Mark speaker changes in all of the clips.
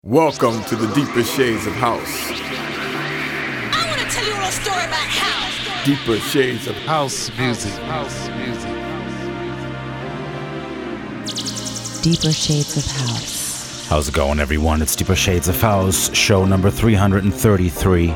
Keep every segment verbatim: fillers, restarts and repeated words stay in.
Speaker 1: Welcome to the Deeper Shades of House.
Speaker 2: I want to tell you a little story about house.
Speaker 1: Deeper Shades of
Speaker 3: House music. House music.
Speaker 4: Deeper Shades of House.
Speaker 5: How's it going, everyone? It's Deeper Shades of House, show number three hundred thirty-three.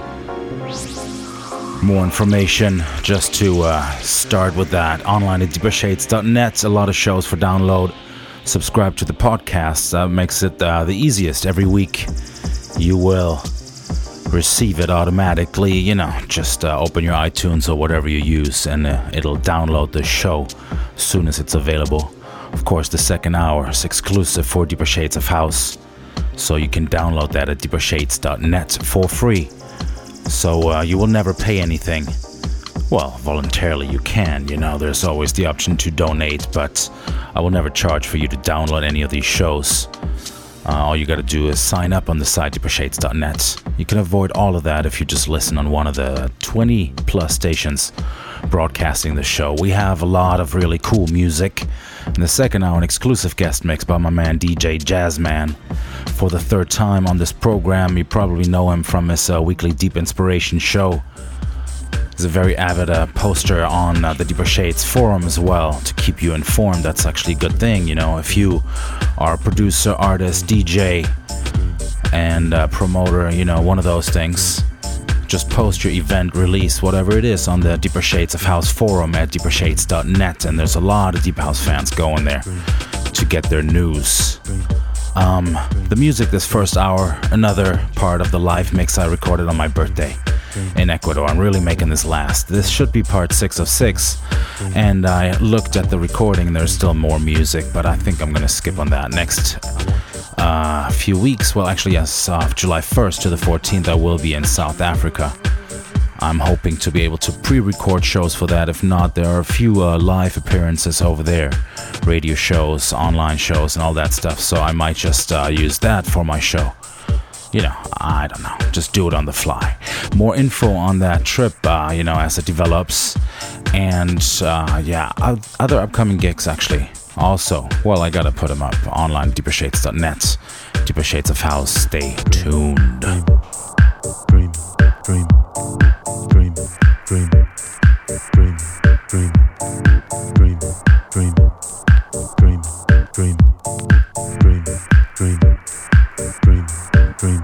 Speaker 5: More information, just to uh, start with that, online at deeper shades dot net. A lot of shows for download. Subscribe to the podcast. That makes it uh, the easiest. Every week you will receive it automatically. You know, just uh, open your iTunes or whatever you use, and uh, it'll download the show as soon as it's available. Of course, the second hour is exclusive for Deeper Shades of House, so you can download that at deeper shades dot net for free. So uh, you will never pay anything. Well, voluntarily you can, you know, there's always the option to donate, but I will never charge for you to download any of these shows. Uh, all you gotta do is sign up on the site, deeper shades dot net. You can avoid all of that if you just listen on one of the twenty plus stations broadcasting the show. We have a lot of really cool music. In the second hour, an exclusive guest mix by my man D J Jazzman. For the third time on this program, you probably know him from his uh, weekly Deep Inspiration show. He's a very avid uh, poster on uh, the Deeper Shades forum as well to keep you informed. That's actually a good thing, you know, if you are a producer, artist, D J, and uh, promoter, you know, one of those things. Just post your event, release, whatever it is on the Deeper Shades of House forum at deeper shades dot net, and there's a lot of Deep House fans going there to get their news. Um, the music this first hour, another part of the live mix I recorded on my birthday in Ecuador. I'm really making this last. This should be part six of six, and I looked at the recording and there's still more music, but I think I'm gonna skip on that. Next uh, few weeks, well actually yes, uh, July first to the fourteenth I will be in South Africa. I'm hoping to be able to pre-record shows for that. If not, there are a few uh, live appearances over there, radio shows, online shows, and all that stuff, so I might just uh, use that for my show. You know, I don't know, just do it on the fly. More info on that trip, uh, you know, as it develops. And, uh, yeah, other upcoming gigs, actually. Also, well, I gotta put them up online, deeper shades dot net. Deeper Shades of House, stay tuned.
Speaker 6: Dream, dream, dream, dream, dream, dream, dream, dream, dream, dream, dream, dream, dream, dream,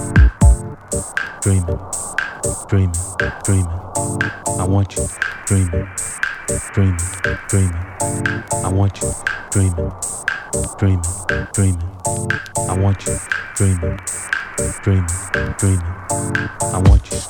Speaker 6: dream, dream, dream. I want you dreaming, dreaming, dreaming. I want you dreaming, dreaming, dreaming. I want you dreaming, dreaming, dreaming. I want you.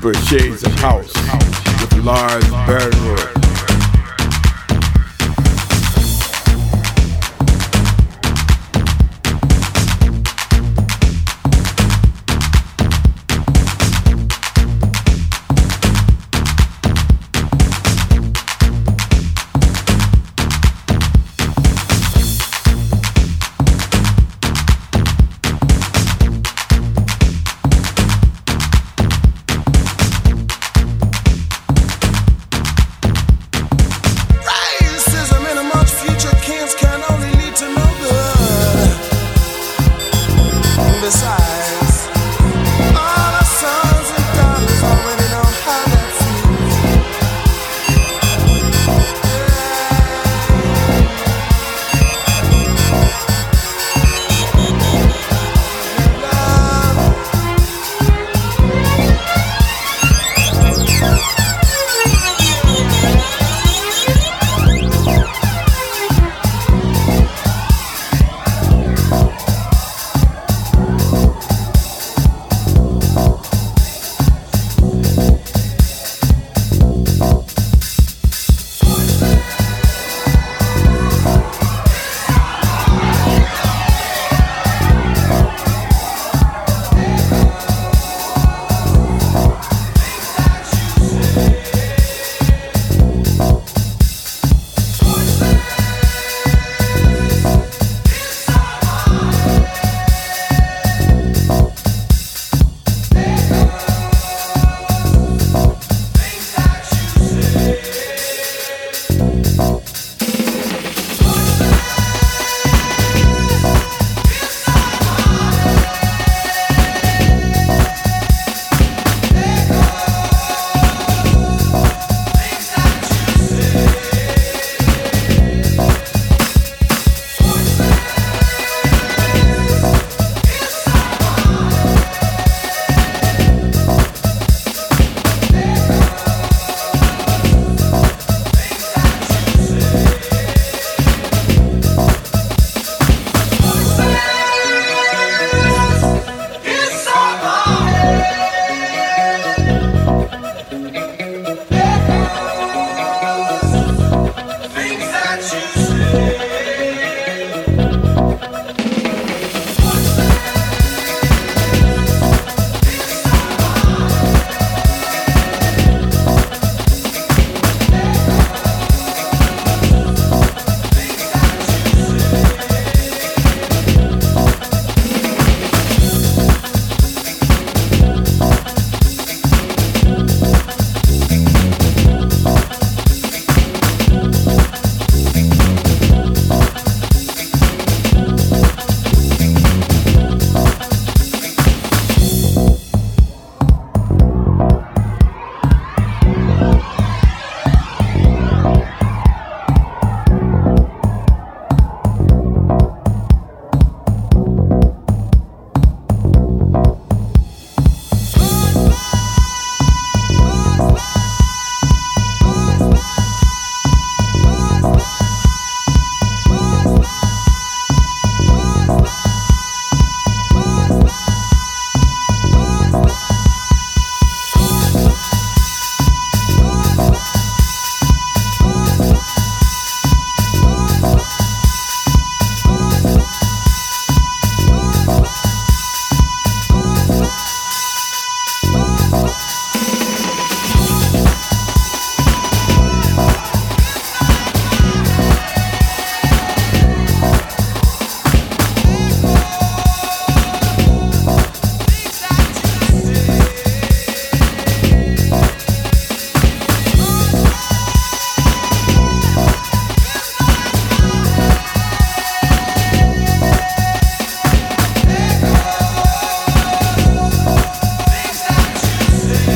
Speaker 1: deeper shades of house with Lars Bernwood.
Speaker 7: Say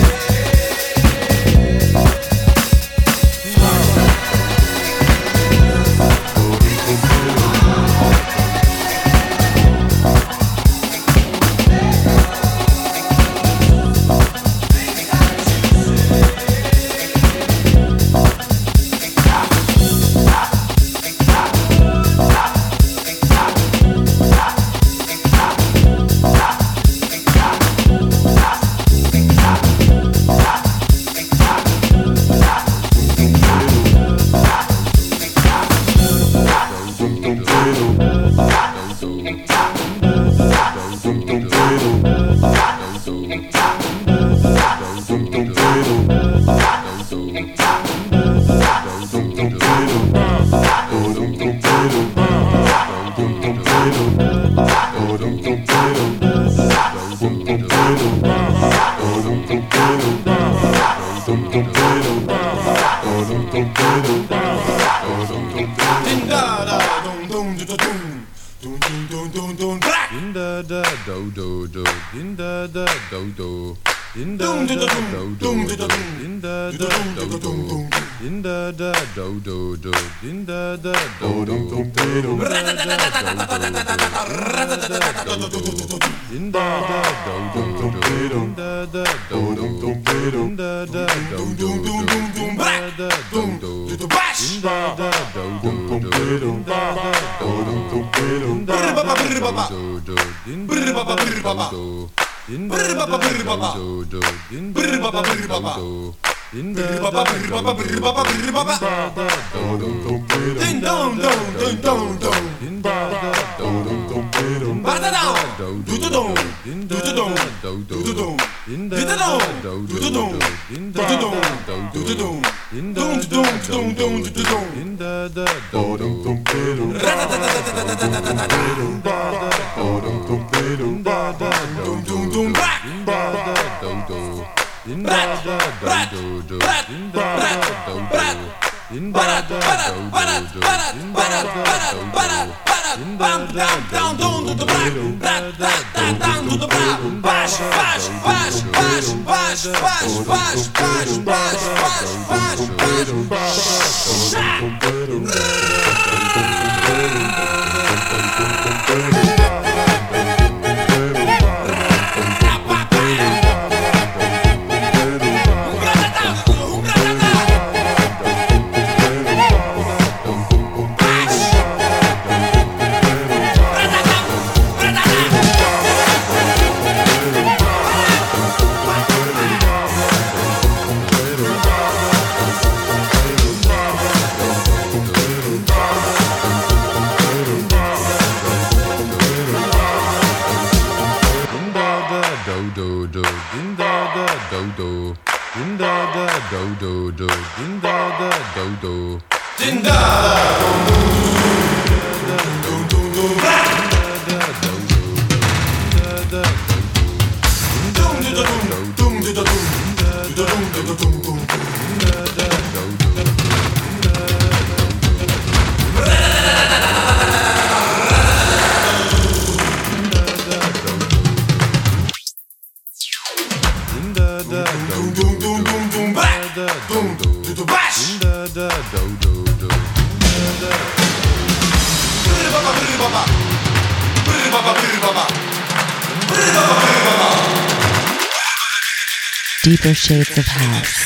Speaker 4: Deeper shades of house.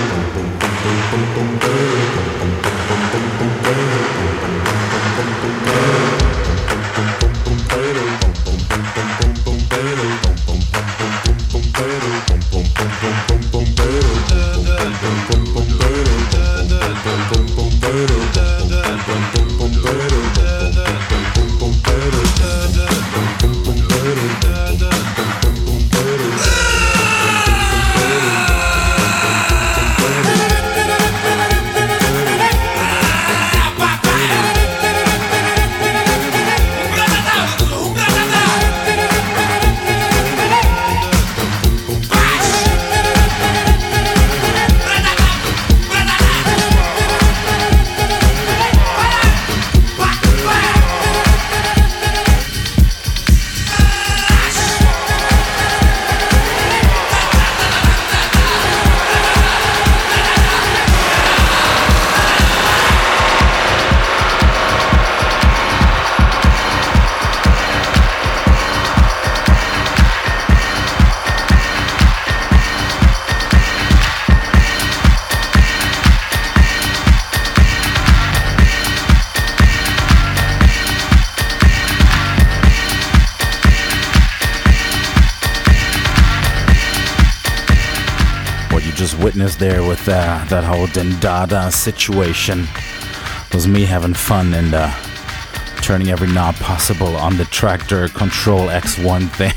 Speaker 5: Witness there with uh, that whole Dendada situation was me having fun and uh, turning every knob possible on the Traktor Control X one thing.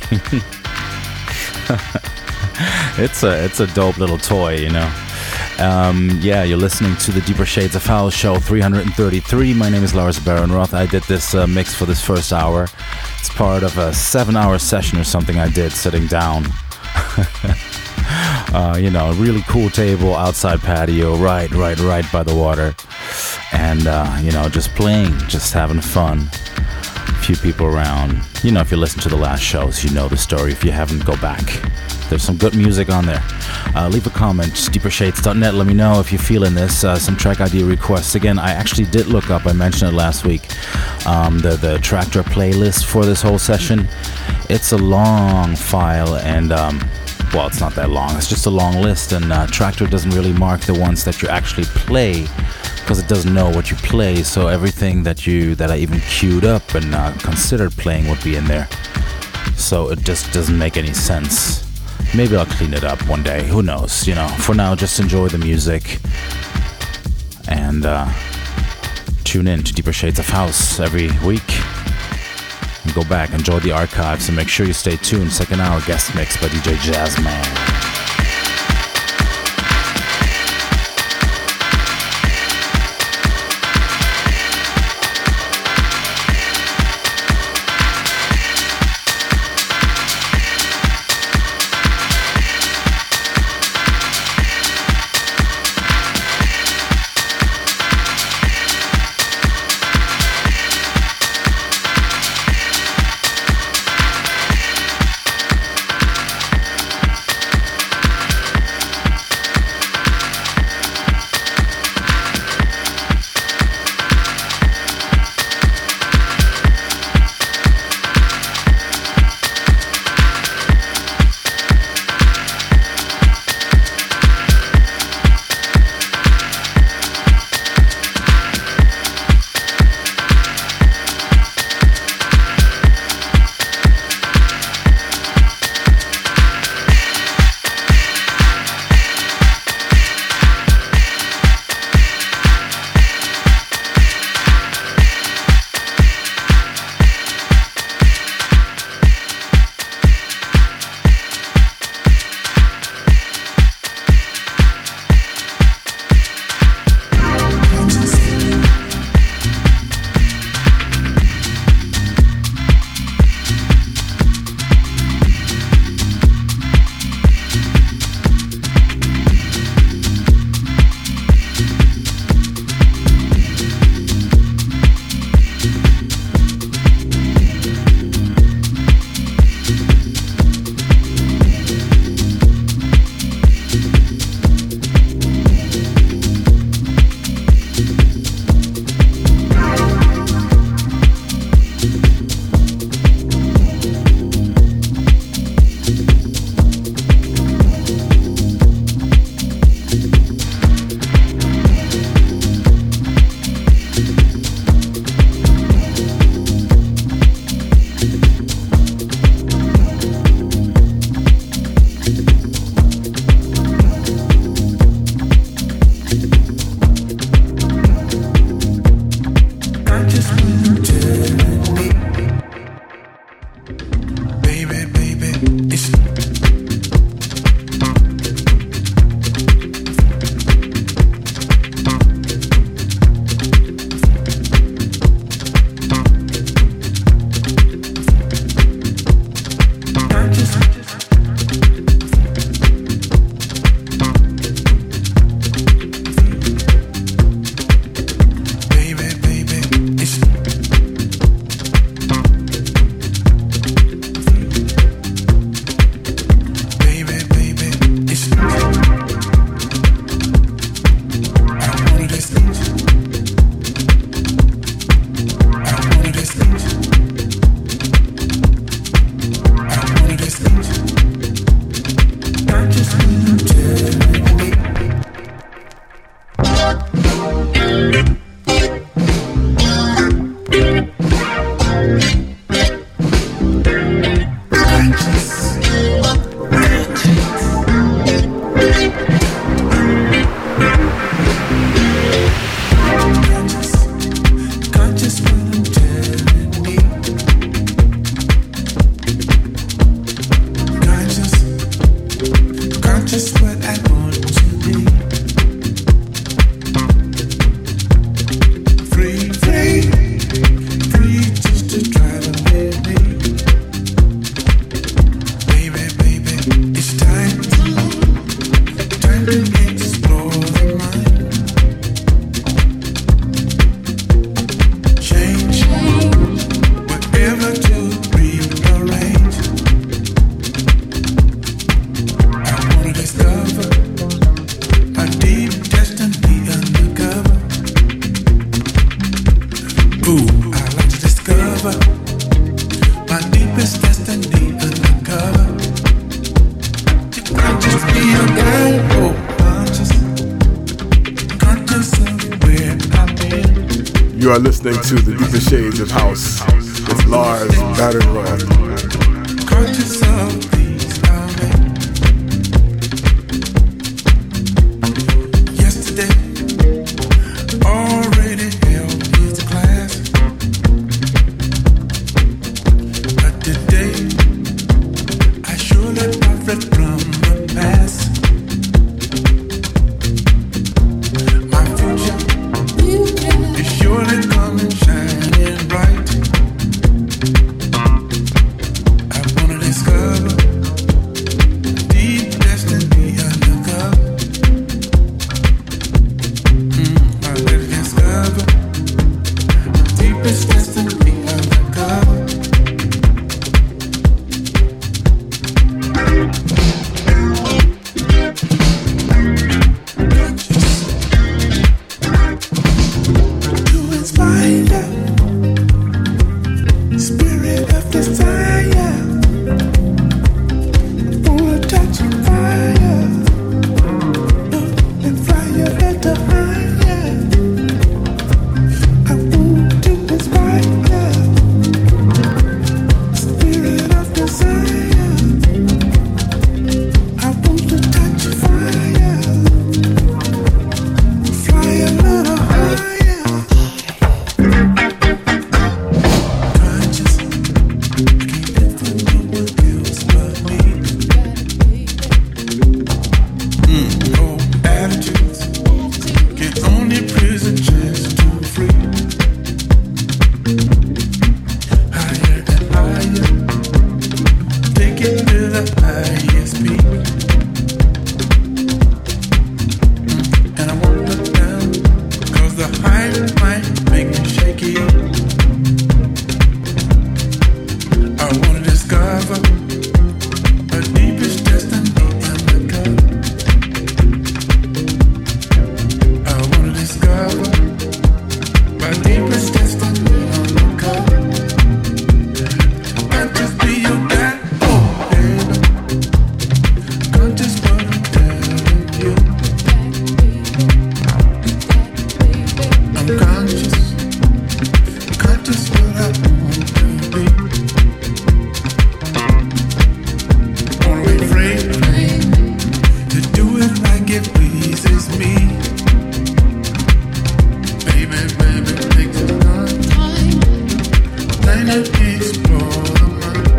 Speaker 5: it's a it's a dope little toy, you know. Um, yeah, you're listening to the Deeper Shades of House show three thirty-three. My name is Lars Baron-Roth. I did this uh, mix for this first hour. It's part of a seven-hour session or something I did sitting down. Uh, you know, a really cool table, outside patio, right, right, right by the water. And, uh, you know, just playing, just having fun. A few people around. You know, if you listen to the last shows, you know the story. If you haven't, go back. There's some good music on there. Uh, leave a comment, deeper shades dot net. Let me know if you're feeling this. Uh, some track idea requests. Again, I actually did look up, I mentioned it last week, um, the, the Traktor playlist for this whole session. It's a long file and... Um, Well, it's not that long. It's just a long list, and uh, Traktor doesn't really mark the ones that you actually play because it doesn't know what you play. So everything that you that I even queued up and uh, considered playing would be in there. So it just doesn't make any sense. Maybe I'll clean it up one day. Who knows? You know. For now, just enjoy the music and uh, tune in to Deeper Shades of House every week. Go back, enjoy the archives, and make sure you stay tuned. Second hour guest mix by D J Jazzman.
Speaker 1: You are listening to the Deeper Shades of House with Lars Badenroth.
Speaker 7: Conscious of these comments. Yesterday, already held his class. But today, I surely profit from the past. My future is surely coming shining bright. I wanna discover deep destiny undercover. Mm, I wanna discover deepest destiny undercover. To inspire, spirit of desire. Wanna touch fire and fly your head to higher. I want to inspire, spirit of desire. I want to touch fire, fly a little higher. Conscious, can't live for no one else but me. Mm, old attitudes can only prison chance to free. Higher and higher, take it to the highest peak. Mm, and I won't look down, 'cause the height might make me shaky. I wanna discover a deepest destiny undercover. I wanna discover my deepest destiny undercover. Can't just be your guy, oh baby. Can't just what I'm telling you. I'm conscious, conscious what I want to be. Only afraid to do it like it pleases me. Baby, baby, take the time, time to explore the mind.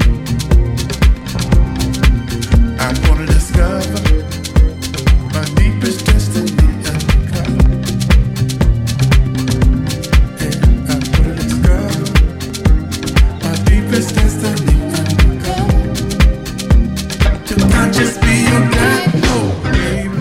Speaker 7: I wanna discover my deepest destiny undercover. Yeah, I wanna discover my deepest destiny undercover. To not just be your guy, oh baby.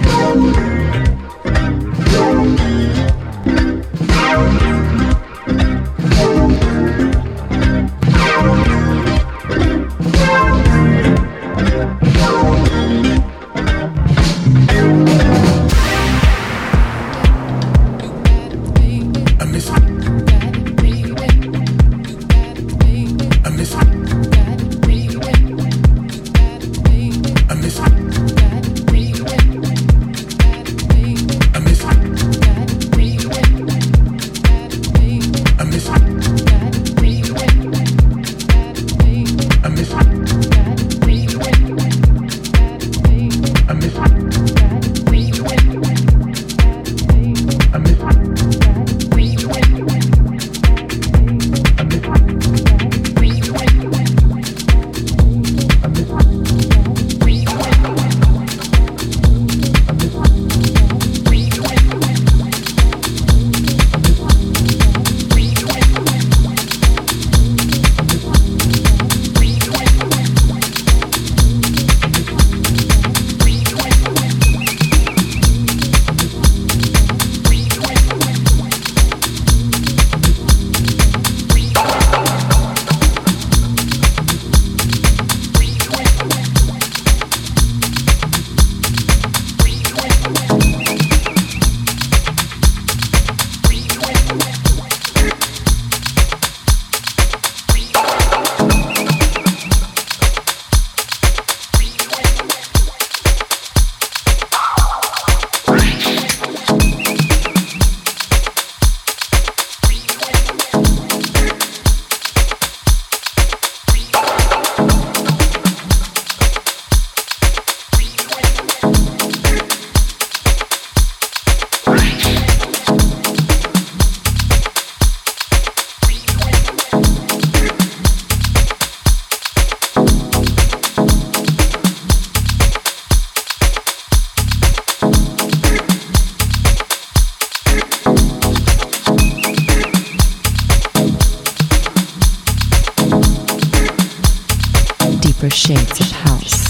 Speaker 4: Deeper Shades of House.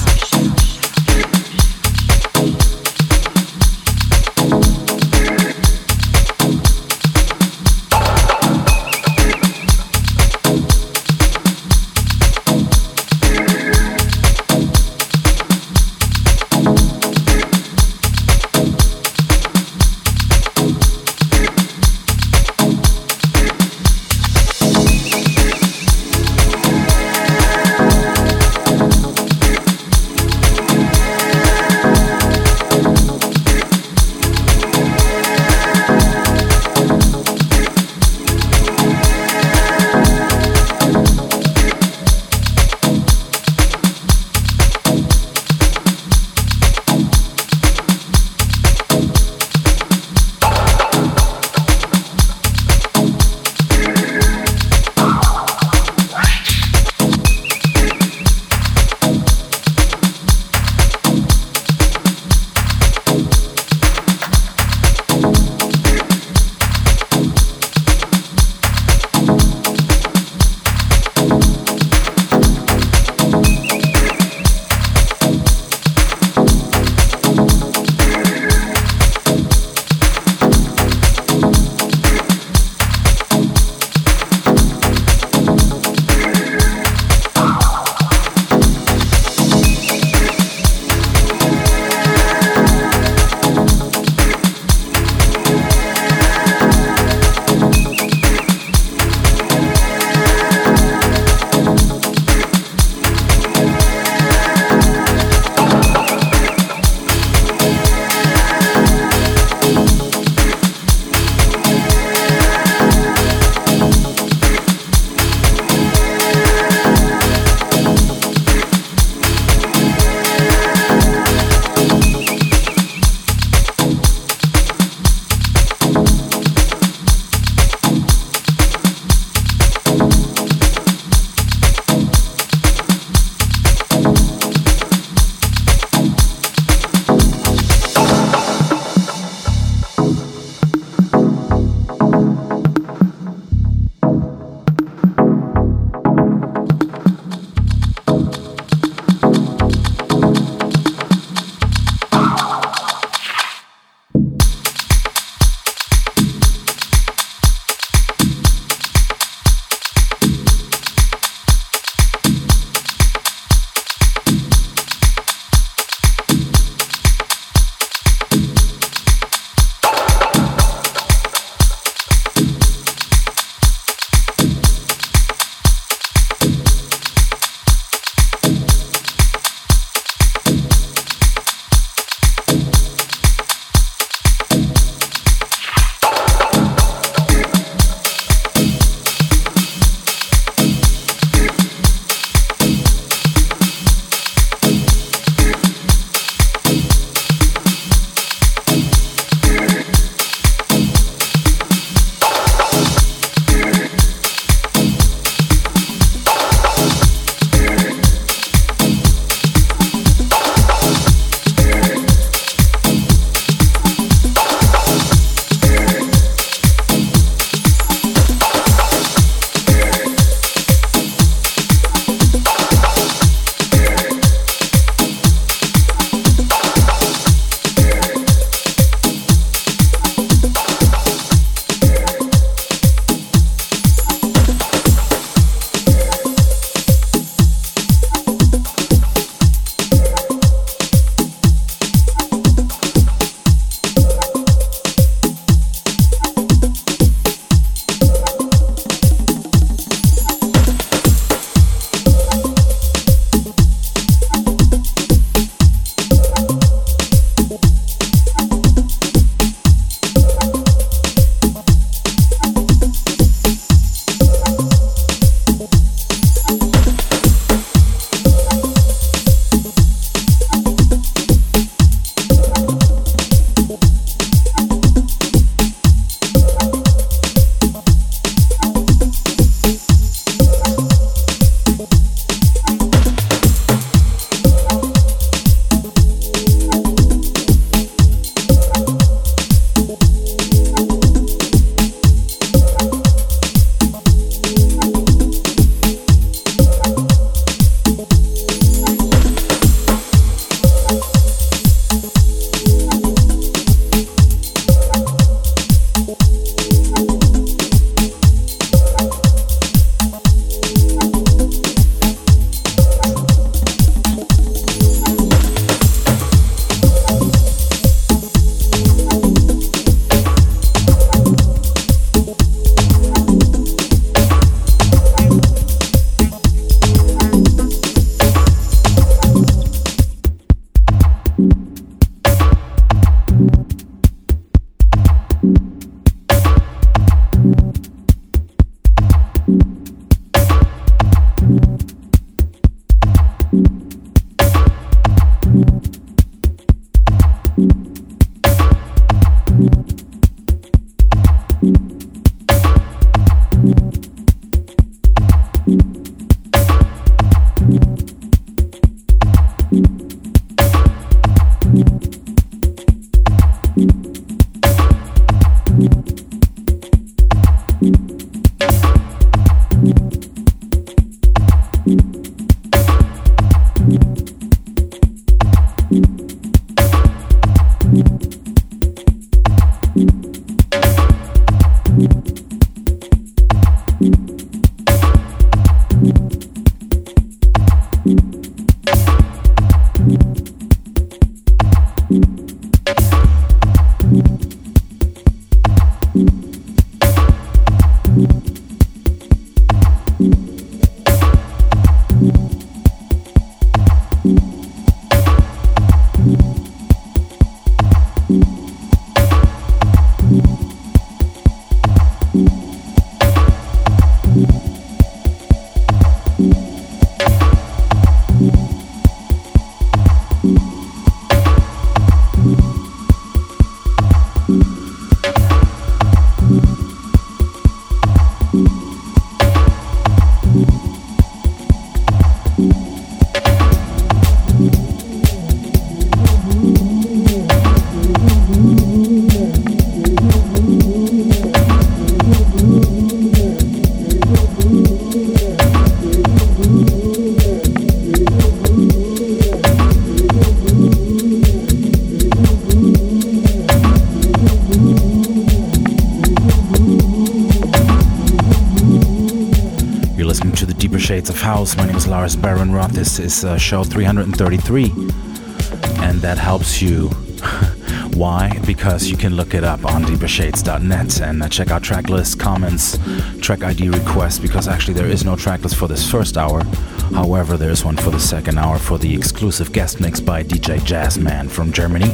Speaker 5: Shades of House. My name is Lars Barenroth. This is uh, show three hundred thirty-three, and that helps you. Why? Because you can look it up on deeper shades dot net and uh, check out track lists, comments, track I D requests, because actually there is no track list for this first hour. However, there is one for the second hour for the exclusive guest mix by D J Jazzman from Germany.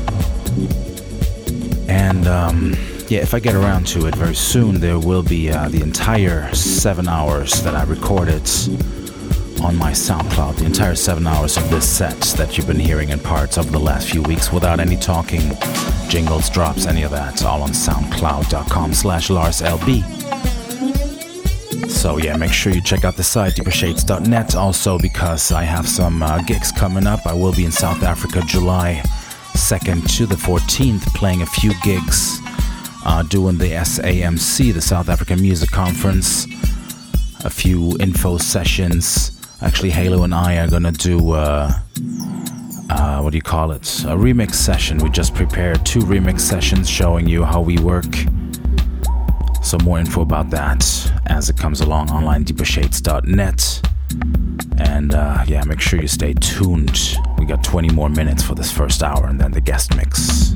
Speaker 5: And um, yeah, if I get around to it very soon, there will be uh, the entire seven hours that I recorded on my SoundCloud, the entire seven hours of this set that you've been hearing in parts over the last few weeks without any talking, jingles, drops, any of that. It's all on soundcloud.com slash LarsLB. So yeah, make sure you check out the site, deeper shades dot net. Also, because I have some uh, gigs coming up, I will be in South Africa July second to the fourteenth, playing a few gigs. Uh, doing the S A M C, the South African Music Conference, a few info sessions. Actually, Halo and I are gonna do, uh, uh, what do you call it? A remix session. We just prepared two remix sessions showing you how we work. So more info about that as it comes along online, deeper shades dot net. And uh, yeah, make sure you stay tuned. We got twenty more minutes for this first hour and then the guest mix.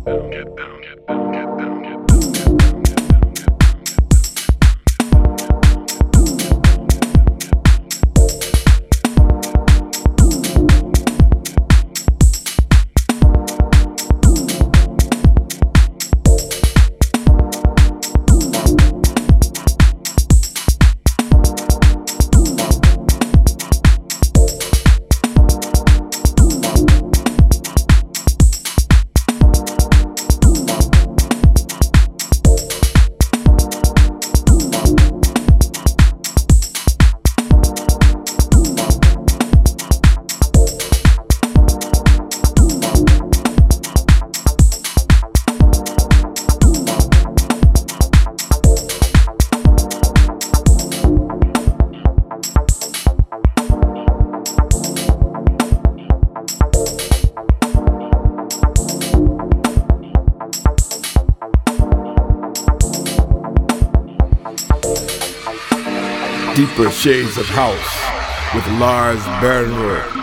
Speaker 1: Deeper Shades of House with Lars Barenroyd.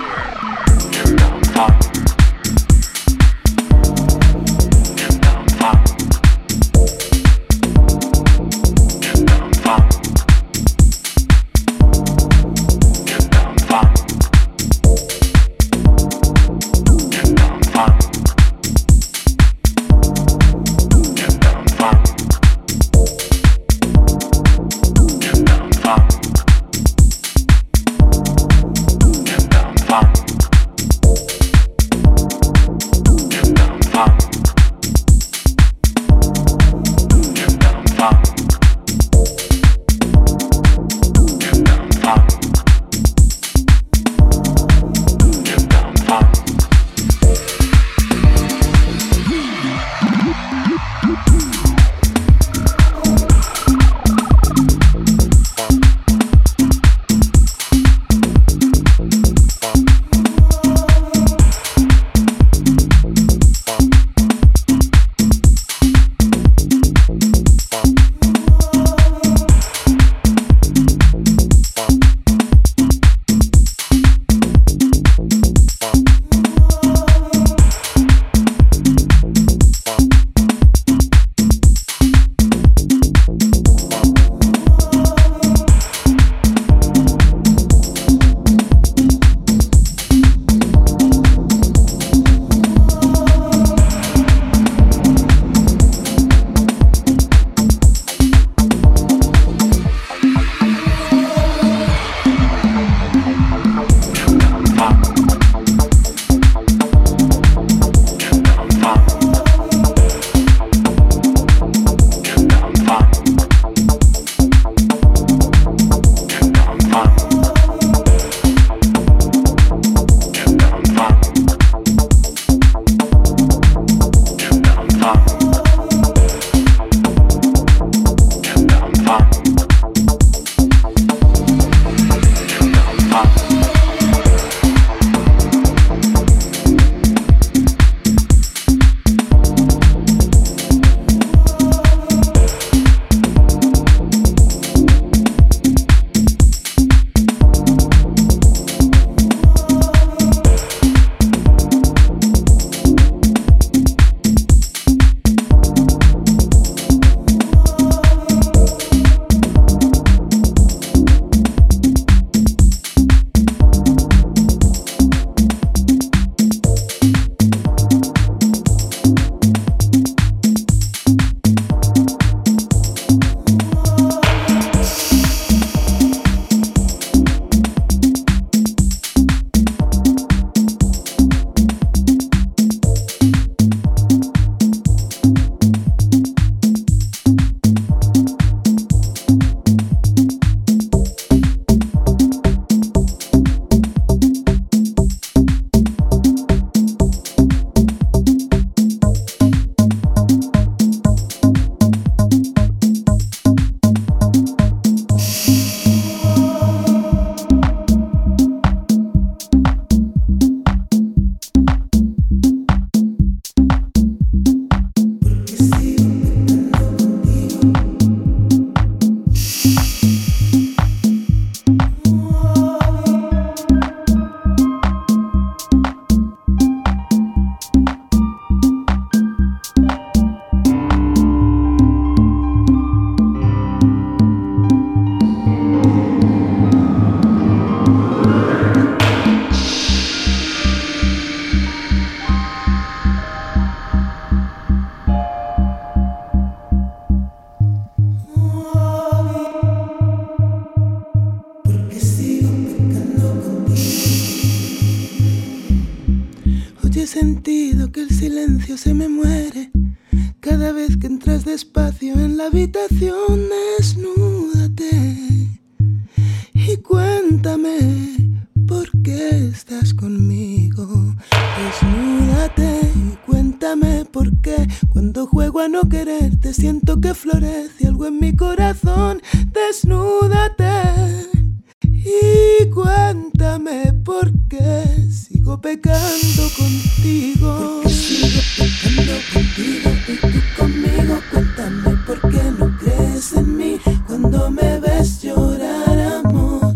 Speaker 8: sentido que el silencio se me muere cada vez que entras despacio en la habitación. Desnúdate y cuéntame por qué estás conmigo. Desnúdate y cuéntame por qué cuando juego a no quererte siento que florece algo en mi corazón. Desnúdate y cuéntame por qué sigo pecando contigo. Porque sigo pecando contigo y tú conmigo. Cuéntame por qué no crees en mí cuando me ves llorar, amor.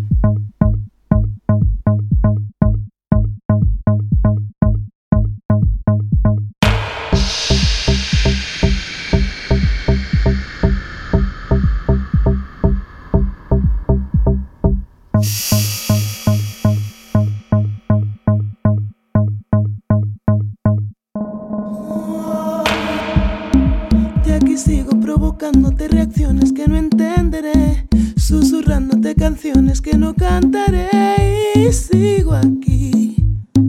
Speaker 8: Sigo provocándote reacciones que no entenderé, susurrándote canciones que no cantaré. Y sigo aquí,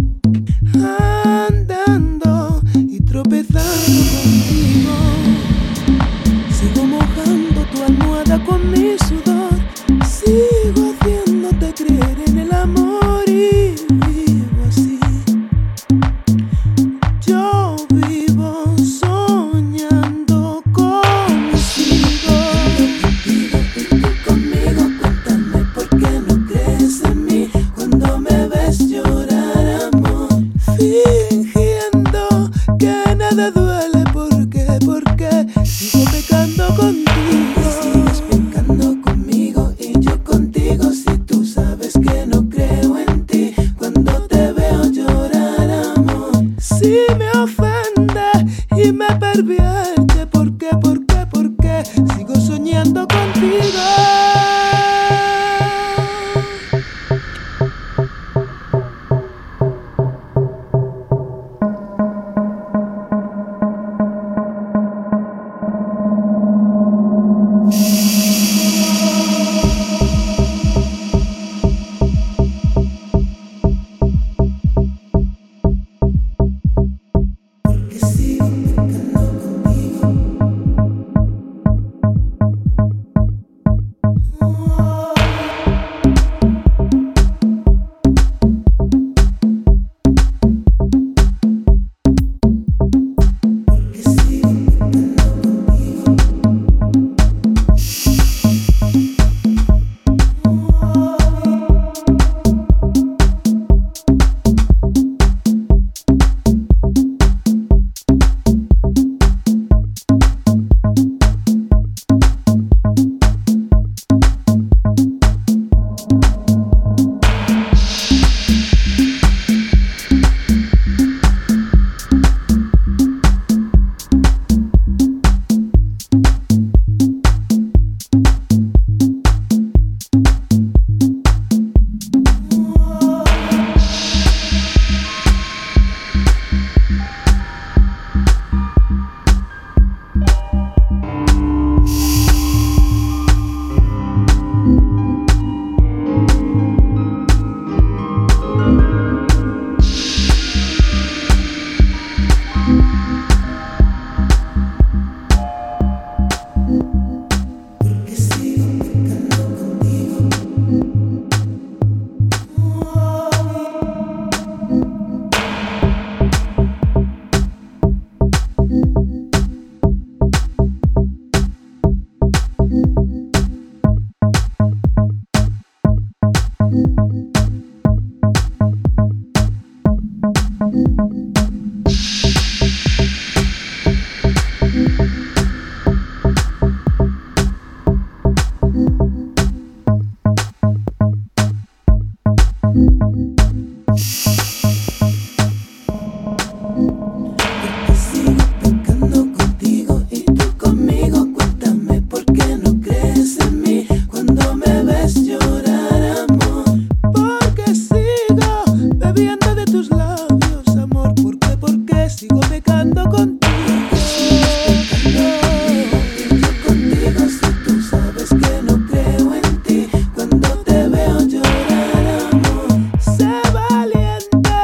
Speaker 8: andando y tropezando contigo. Sigo mojando tu almohada con mi sudor. Sigo haciéndote creer en el amor y vivo así. Yo vivo soñando contigo. Contigo y tú conmigo. Cuéntame por qué no crees en mí cuando me ves llorar, amor. Fingiendo que nada duele. ¿Por qué? Porque sigo pecando contigo. Sigues pecando conmigo y yo contigo. Si tú sabes que no creo en ti cuando te veo llorar, amor. Si me ofende y me pervierte, ¿por qué? ¿Por qué? ¿Por qué? Sigo soñando contigo. Porque sigo pecando contigo. Porque sigo Sé valiente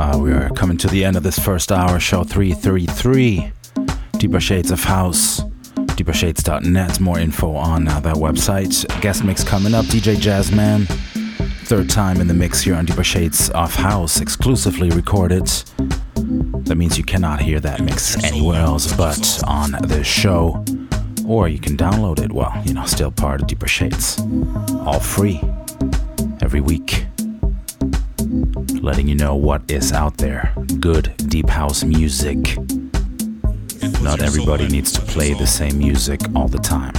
Speaker 5: Uh, we are coming to the end of this first hour, show three thirty-three. Deeper Shades of House, deeper shades dot net. More info on uh, that website. Guest mix coming up, D J Jazzman. Third time in the mix here on Deeper Shades of House, exclusively recorded. That means you cannot hear that mix anywhere else but on this show. Or you can download it, well, you know, still part of Deeper Shades. All free, every week. Letting you know what is out there. Good deep house music. Not everybody needs to play the same music all the time.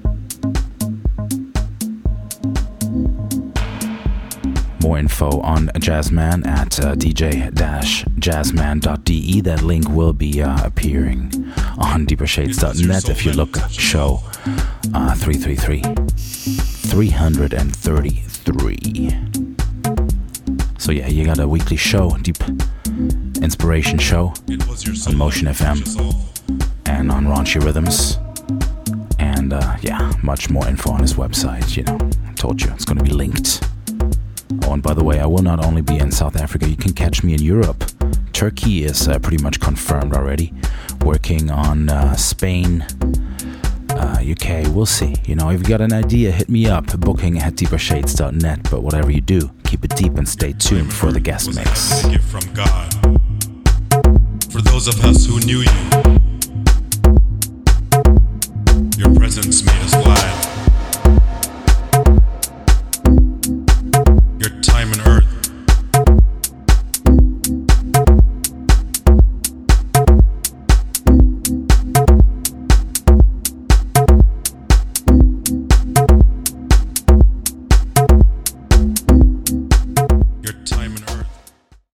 Speaker 5: More info on Jazzman at uh, d j dash jazzman dot d e. That link will be uh, appearing on deeper shades dot net if you look show uh, three thirty-three. three thirty-three. So yeah, you got a weekly show, Deep Inspiration Show on Motion F M and on Raunchy Rhythms. And uh, yeah, much more info on his website, you know. I told you, it's going to be linked. Oh, and by the way, I will not only be in South Africa, you can catch me in Europe. Turkey is uh, pretty much confirmed already. Working on uh, Spain, uh, U K, we'll see. You know, if you got an idea, hit me up. Booking at deeper shades dot net. But whatever you do, keep it deep and stay tuned for the guest mix.
Speaker 9: Gift from God. For those of us who knew you, your presence made us glad.